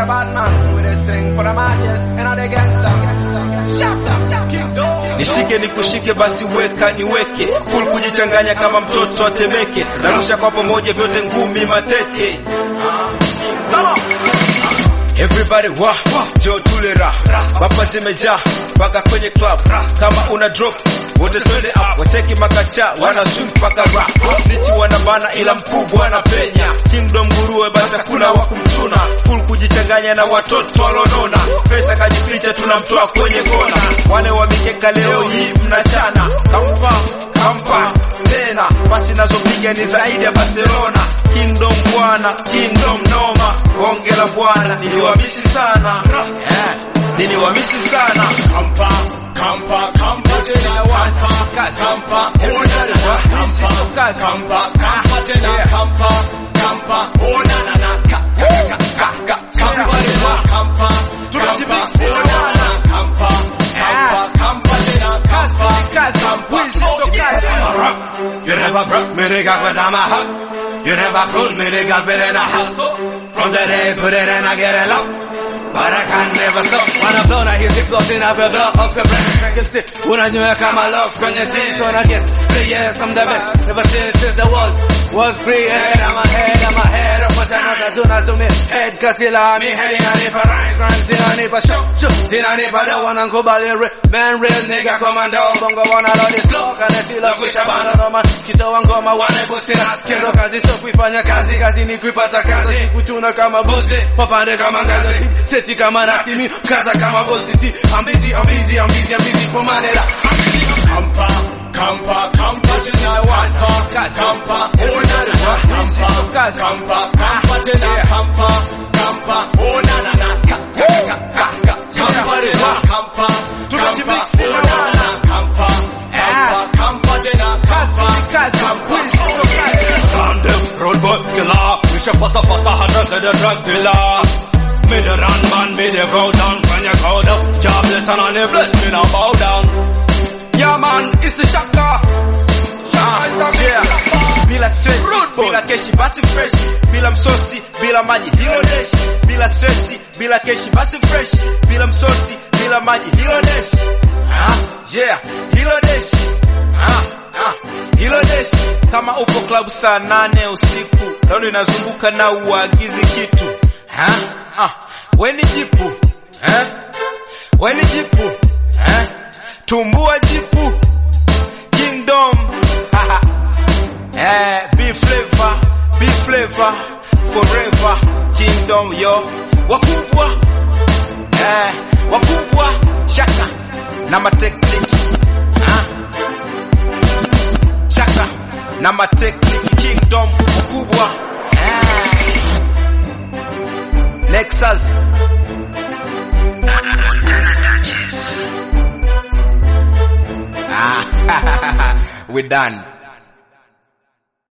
a bad man with a string for the madness and the gangster. Nishike nikushike basi weka niweke, full kujichanganya kama mtoto atemeke, narusha kwa pamoja vyote ngumi mateke. Everybody wa jo tulera bapa zimeja paka kwenye club, kama una drop wote twende up, wateki makacha wana swim paka rap, snitch wanabana ila mkubwa anapenya, kingdom nguruwe basi kuna wa kumtuna, full kujichanganya na watoto walonona, pesa kajificha tunamtoa kwenye kona, wale wa mikeka leo hii mnachana, kampa tena basi nazopiga ni zaidi ya Barcelona, kingdom bwana kingdom noma, bonge la bwana niliwamisi sana, niliwamisi sana. Kampa tena wasa kampa ona tena kampa ona na kampa tunatibix ona kampa tena kampa so you never broke me nigga cause I'm a hot, you never could me nigga but in a hustle, from the day to the end I get lost, but I can never stop. When I'm blown I hear it floating up your blood off your breath, I can see unajua kama lock kwenye teeth, so I get 3 years I'm the best, ever since the world was created. I'm ahead of what another do not to me head, cause you love me heading on it for rhyme, crime, for show, tinani for the one and kubali man real nigga commando, bongo wanna load this block and I feel like we shabana no man, kito wangoma wane busina, kendo kazi so kuifanya kazi ni kuipata kazi, kuchuna kama bozi, papande kama ngazi, seti kama nakimi, kaza kama bozi, I'm busy for manera, Kampa tena wasa kampa ona na kampa tena kampa ona na kampa tunatibix ona na kampa tena kampa road boy killer, we should pasta hundreds of the drug dealer. Me the run man, me the go down, when you go down, jobless and unblessed, me now bow down. Yeah man, it's the shaka. Yeah. Bila stress, bila keshi basi fresh, bila msosi, bila maji hilo deshi, bila stressi, bila keshi basi fresh, bila msosi, bila maji hilo deshi. Yeah, hilo deshi. Hilo deshi. Kama upo club saa 8 usiku, raundi inazunguka na uagizi kitu. Weni jipu. Weni jipu. Tumbua jipu. Kingdom. Be flavor forever. Kingdom yo. Wakubwa. Wakubwa. Shaka. Na matekniki. Shaka. Na matekniki. Kingdom. Wakubwa. Nexus. We're done.